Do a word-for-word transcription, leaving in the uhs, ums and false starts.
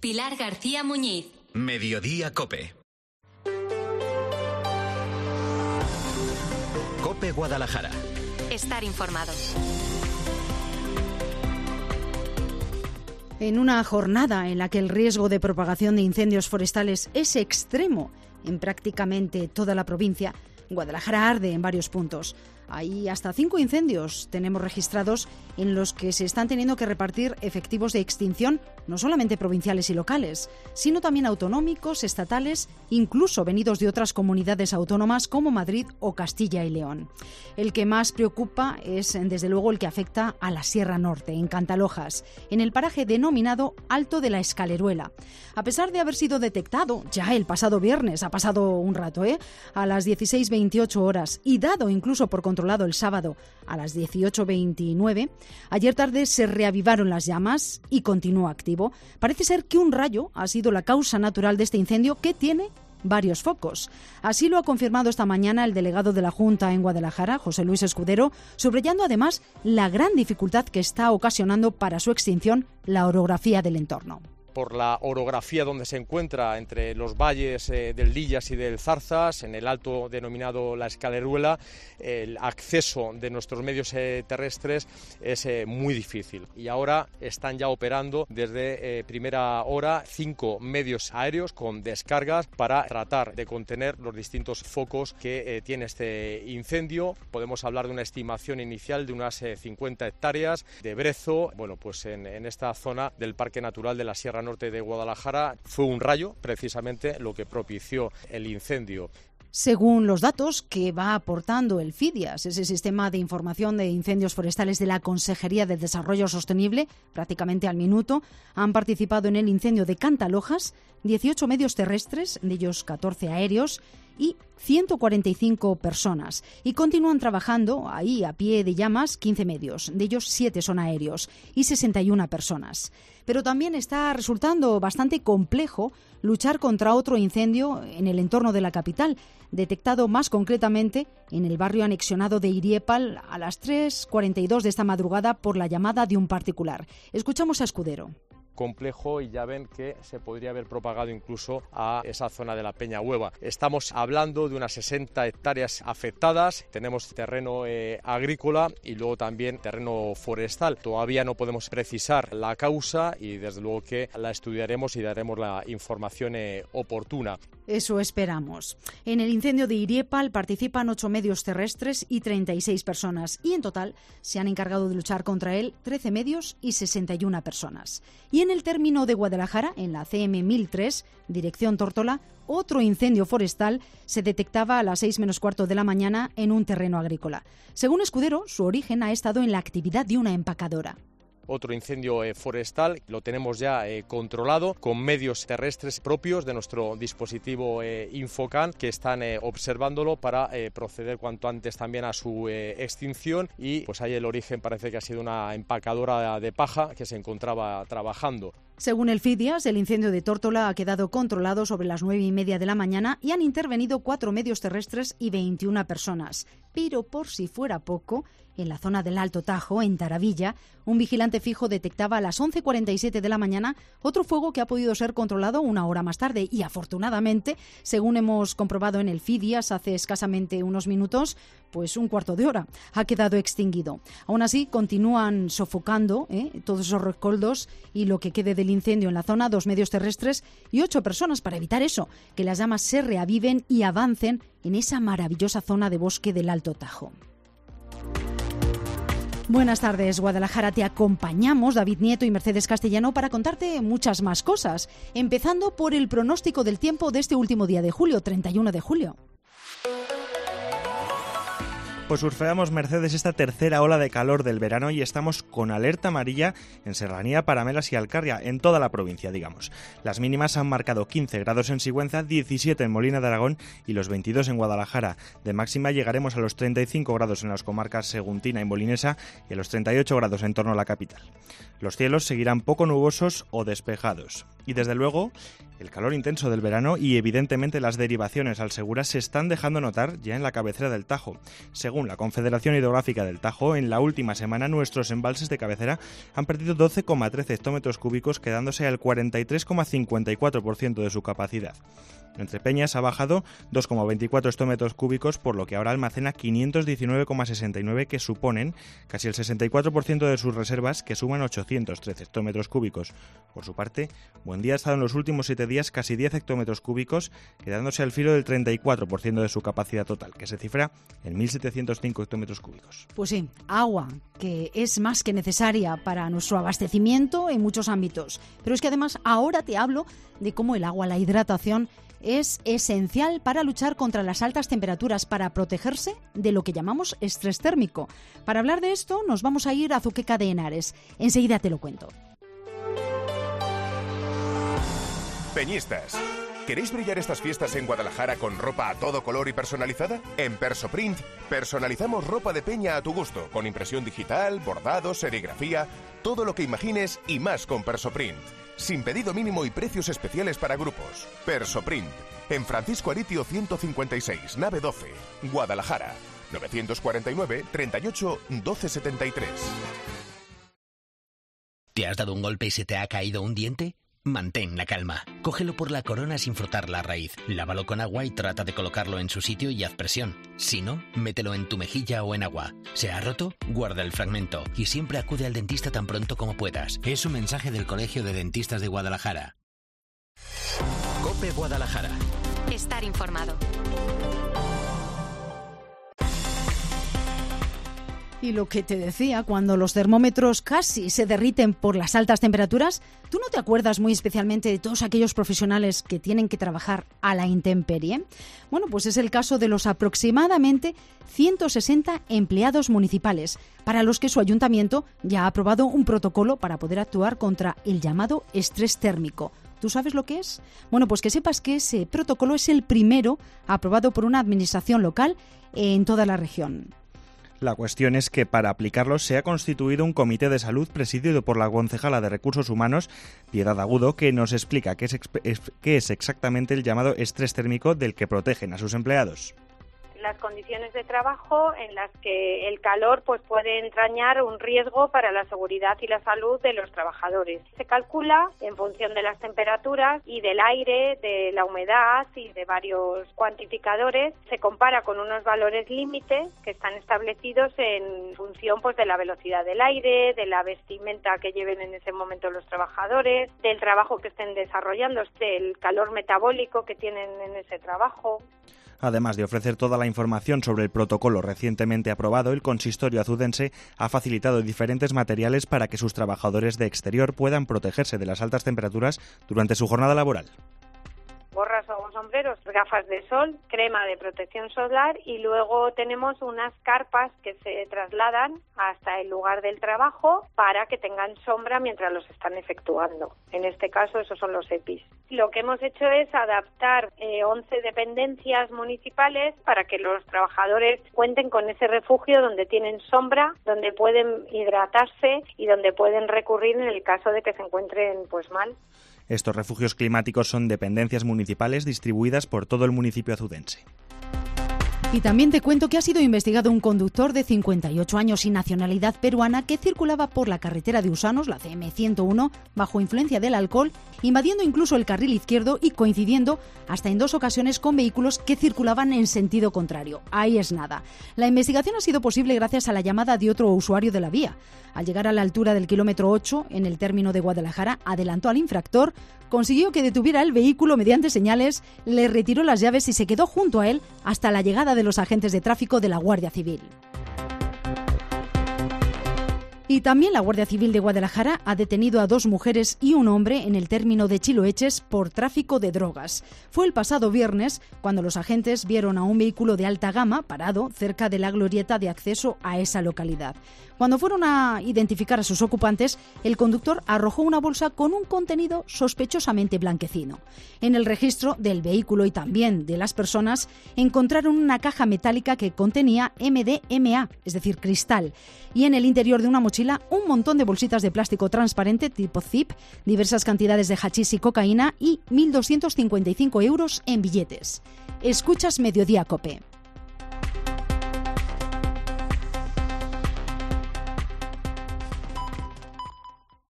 Pilar García Muñiz. Mediodía COPE. COPE Guadalajara. Estar informado. En una jornada en la que el riesgo de propagación de incendios forestales es extremo en prácticamente toda la provincia, Guadalajara arde en varios puntos. Hay hasta cinco incendios tenemos registrados en los que se están teniendo que repartir efectivos de extinción, no solamente provinciales y locales, sino también autonómicos, estatales, incluso venidos de otras comunidades autónomas como Madrid o Castilla y León. El que más preocupa es, desde luego, el que afecta a la Sierra Norte, en Cantalojas, en el paraje denominado Alto de la Escaleruela. A pesar de haber sido detectado ya el pasado viernes, ha pasado un rato, ¿eh? a las dieciséis veintiocho horas y dado incluso por controlado el sábado a las dieciocho veintinueve, ayer tarde se reavivaron las llamas y continúa activo. Parece ser que un rayo ha sido la causa natural de este incendio, que tiene varios focos. Así lo ha confirmado esta mañana el delegado de la Junta en Guadalajara, José Luis Escudero, subrayando además la gran dificultad que está ocasionando para su extinción la orografía del entorno. Por la orografía donde se encuentra entre los valles eh, del Lillas y del Zarzas, en el alto denominado La Escaleruela, el acceso de nuestros medios eh, terrestres es eh, muy difícil. Y ahora están ya operando desde eh, primera hora cinco medios aéreos con descargas para tratar de contener los distintos focos que eh, tiene este incendio. Podemos hablar de una estimación inicial de unas eh, cincuenta hectáreas de brezo. Bueno, pues en, en esta zona del Parque Natural de la Sierra Norte de Guadalajara fue un rayo precisamente lo que propició el incendio. Según los datos que va aportando el FIDIAS, ese sistema de información de incendios forestales de la Consejería de Desarrollo Sostenible, prácticamente al minuto, han participado en el incendio de Cantalojas dieciocho medios terrestres, de ellos catorce aéreos, y ciento cuarenta y cinco personas. Y continúan trabajando ahí a pie de llamas quince medios, de ellos siete son aéreos, y sesenta y una personas. Pero también está resultando bastante complejo luchar contra otro incendio en el entorno de la capital, detectado más concretamente en el barrio anexionado de Iriepal a las tres cuarenta y dos de esta madrugada por la llamada de un particular. Escuchamos a Escudero. Complejo, y ya ven que se podría haber propagado incluso a esa zona de la Peña Hueva. Estamos hablando de unas sesenta hectáreas afectadas, tenemos terreno eh, agrícola y luego también terreno forestal. Todavía no podemos precisar la causa y desde luego que la estudiaremos y daremos la información eh, oportuna. Eso esperamos. En el incendio de Iriepal participan ocho medios terrestres y treinta y seis personas, y en total se han encargado de luchar contra él trece medios y sesenta y una personas. Y en el término de Guadalajara, en la C M mil tres, dirección Tórtola, otro incendio forestal se detectaba a las seis menos cuarto de la mañana en un terreno agrícola. Según Escudero, su origen ha estado en la actividad de una empacadora. Otro incendio eh, forestal, lo tenemos ya eh, controlado con medios terrestres propios de nuestro dispositivo eh, Infocan, que están eh, observándolo para eh, proceder cuanto antes también a su eh, extinción. Y pues ahí el origen parece que ha sido una empacadora de paja que se encontraba trabajando. Según el FIDIAS, el incendio de Tórtola ha quedado controlado sobre las nueve y media de la mañana y han intervenido cuatro medios terrestres y veintiuna personas. Pero por si fuera poco, en la zona del Alto Tajo, en Taravilla, un vigilante fijo detectaba a las once cuarenta y siete de la mañana otro fuego que ha podido ser controlado una hora más tarde y, afortunadamente, según hemos comprobado en el FIDIAS hace escasamente unos minutos, pues un cuarto de hora, ha quedado extinguido. Aún así, continúan sofocando ¿eh? todos esos rescoldos y lo que quede del incendio en la zona, dos medios terrestres y ocho personas para evitar eso, que las llamas se reaviven y avancen en esa maravillosa zona de bosque del Alto Tajo. Buenas tardes, Guadalajara. Te acompañamos, David Nieto y Mercedes Castellano, para contarte muchas más cosas, empezando por el pronóstico del tiempo de este último día de julio, treinta y uno de julio. Pues surfeamos, Mercedes, esta tercera ola de calor del verano y estamos con alerta amarilla en Serranía, Paramelas y Alcarria, en toda la provincia, digamos. Las mínimas han marcado quince grados en Sigüenza, diecisiete en Molina de Aragón y los veintidós en Guadalajara. De máxima llegaremos a los treinta y cinco grados en las comarcas seguntina y molinesa y a los treinta y ocho grados en torno a la capital. Los cielos seguirán poco nubosos o despejados. Y desde luego, El calor intenso del verano y evidentemente las derivaciones al Segura se están dejando notar ya en la cabecera del Tajo. Según la Confederación Hidrográfica del Tajo, en la última semana nuestros embalses de cabecera han perdido doce coma trece hectómetros cúbicos, quedándose al cuarenta y tres coma cincuenta y cuatro por ciento de su capacidad. Entre Peñas ha bajado dos coma veinticuatro hectómetros cúbicos, por lo que ahora almacena quinientos diecinueve coma sesenta y nueve, que suponen casi el sesenta y cuatro por ciento de sus reservas, que suman ochocientos trece hectómetros cúbicos. Por su parte, Buendía ha estado en los últimos siete días casi diez hectómetros cúbicos, quedándose al filo del treinta y cuatro por ciento de su capacidad total, que se cifra en mil setecientos cinco hectómetros cúbicos. Pues sí, agua, que es más que necesaria para nuestro abastecimiento en muchos ámbitos. Pero es que además ahora te hablo de cómo el agua, la hidratación, es esencial para luchar contra las altas temperaturas, para protegerse de lo que llamamos estrés térmico. Para hablar de esto nos vamos a ir a Azuqueca de Henares. Enseguida te lo cuento. Peñistas, ¿queréis brillar estas fiestas en Guadalajara con ropa a todo color y personalizada? En Persoprint personalizamos ropa de peña a tu gusto, con impresión digital, bordados, serigrafía, todo lo que imagines y más con Persoprint. Sin pedido mínimo y precios especiales para grupos. Persoprint, en Francisco Aritio ciento cincuenta y seis, nave doce, Guadalajara, novecientos cuarenta y nueve, treinta y ocho, doce setenta y tres. ¿Te has dado un golpe y se te ha caído un diente? Mantén la calma. Cógelo por la corona sin frotar la raíz. Lávalo con agua y trata de colocarlo en su sitio y haz presión. Si no, mételo en tu mejilla o en agua. ¿Se ha roto? Guarda el fragmento y siempre acude al dentista tan pronto como puedas. Es un mensaje del Colegio de Dentistas de Guadalajara. COPE Guadalajara. Estar informado. Y lo que te decía, cuando los termómetros casi se derriten por las altas temperaturas, ¿tú no te acuerdas muy especialmente de todos aquellos profesionales que tienen que trabajar a la intemperie? Bueno, pues es el caso de los aproximadamente ciento sesenta empleados municipales, para los que su ayuntamiento ya ha aprobado un protocolo para poder actuar contra el llamado estrés térmico. ¿Tú sabes lo que es? Bueno, pues que sepas que ese protocolo es el primero aprobado por una administración local en toda la región. La cuestión es que para aplicarlo se ha constituido un comité de salud presidido por la concejala de Recursos Humanos, Piedad Agudo, que nos explica qué es, qué es exactamente el llamado estrés térmico del que protegen a sus empleados. Las condiciones de trabajo en las que el calor pues puede entrañar un riesgo para la seguridad y la salud de los trabajadores. Se calcula en función de las temperaturas y del aire, de la humedad y de varios cuantificadores. Se compara con unos valores límite que están establecidos en función pues de la velocidad del aire, de la vestimenta que lleven en ese momento los trabajadores, del trabajo que estén desarrollando, del calor metabólico que tienen en ese trabajo. Además de ofrecer toda la información sobre el protocolo recientemente aprobado, el consistorio azudense ha facilitado diferentes materiales para que sus trabajadores de exterior puedan protegerse de las altas temperaturas durante su jornada laboral. Gorras o sombreros, gafas de sol, crema de protección solar y luego tenemos unas carpas que se trasladan hasta el lugar del trabajo para que tengan sombra mientras los están efectuando. En este caso esos son los E P I s. Lo que hemos hecho es adaptar eh, once dependencias municipales para que los trabajadores cuenten con ese refugio donde tienen sombra, donde pueden hidratarse y donde pueden recurrir en el caso de que se encuentren pues mal. Estos refugios climáticos son dependencias municipales distribuidas por todo el municipio azudense. Y también te cuento que ha sido investigado un conductor de cincuenta y ocho años y nacionalidad peruana que circulaba por la carretera de Usanos, la C M ciento uno, bajo influencia del alcohol, invadiendo incluso el carril izquierdo y coincidiendo hasta en dos ocasiones con vehículos que circulaban en sentido contrario. Ahí es nada. La investigación ha sido posible gracias a la llamada de otro usuario de la vía. Al llegar a la altura del kilómetro ocho, en el término de Guadalajara, adelantó al infractor, consiguió que detuviera el vehículo mediante señales, le retiró las llaves y se quedó junto a él hasta la llegada de los agentes de tráfico de la Guardia Civil. Y también la Guardia Civil de Guadalajara ha detenido a dos mujeres y un hombre en el término de Chiloeches por tráfico de drogas. Fue el pasado viernes cuando los agentes vieron a un vehículo de alta gama parado cerca de la glorieta de acceso a esa localidad. Cuando fueron a identificar a sus ocupantes, el conductor arrojó una bolsa con un contenido sospechosamente blanquecino. En el registro del vehículo y también de las personas encontraron una caja metálica que contenía M D M A, es decir, cristal, y en el interior de una mochila un montón de bolsitas de plástico transparente tipo zip, diversas cantidades de hachís y cocaína y mil doscientos cincuenta y cinco euros en billetes. Escuchas Mediodía Cope.